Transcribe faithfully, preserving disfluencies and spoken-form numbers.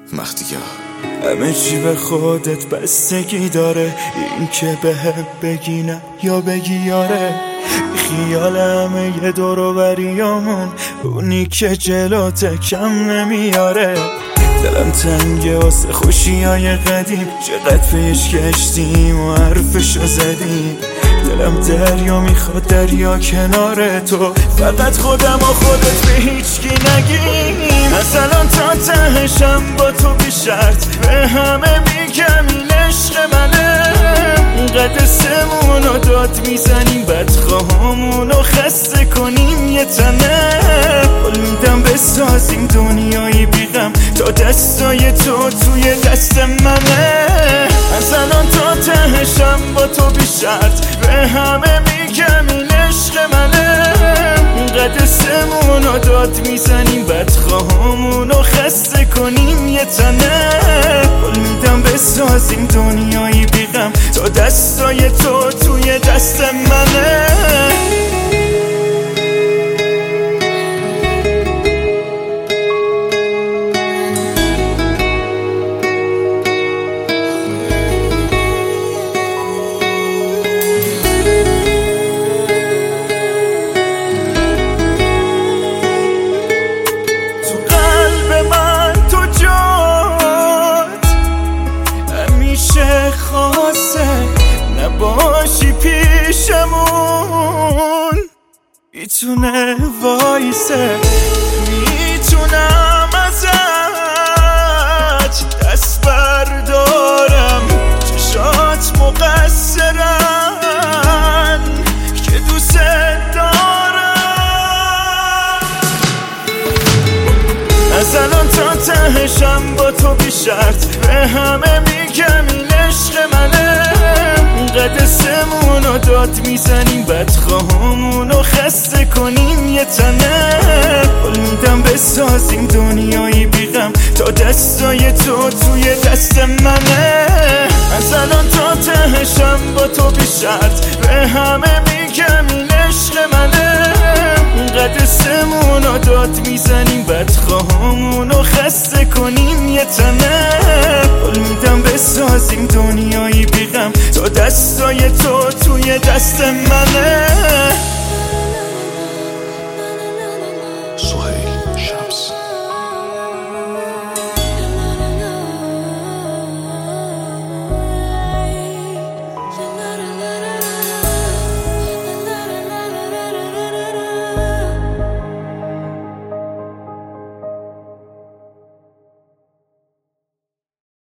مختیار همه چی به خودت بستگی داره، این که به هم بگی نه یا بگی یاره. خیال همه یه دور و بریامون، اونی که جلوت کم نمیاره. دلم تنگه واسه خوشی های قدیم، چقدر پیش کشتیم و حرفشو زدیم. دلم دریا میخواد دریا کنار تو، فقط خودم و خودت به هیچکی نگیم. از الان تا تهشم با تو بی شرط، به همه میگم این عشق منه. قد سمونو داد میزنیم، بدخواهامونو خسته کنیم یه تنه. قول میدم بسازیم دنیایی بیغم، تا دستای تو توی دست منه. از الان تا تهشم با تو بی شرط، به همه میگم این عشق منه. قد سمونو داد میزنیم، بدخواهامونو خسته کنیم یه تنه. قول میدم بسازیم دنیایی بیغم، تا دستای تو توی دست منه. خاصه نباشی پیشمون، میتونه وایسه. میتونم ازت دست بردارم، چشات مقصرن که دوست دارم. از الان تا تهشم با تو بی شرط، به همه میگم این عشق منه. قد سمونو داد میزنیم، بدخواهامونو خسته کنیم یه تنه. قول میدم بسازیم دنیایی بیغم، تا دستای تو توی دست منه. از الان تا تهشم با تو بی شرط، به همه میگم این عشق منه. قد سمونو داد میزنیم، بدخواهامونو خسته کنیم یه تنه. قول میدم بسازیم دنیایی بیغم، تا دستای تو توی دست منه.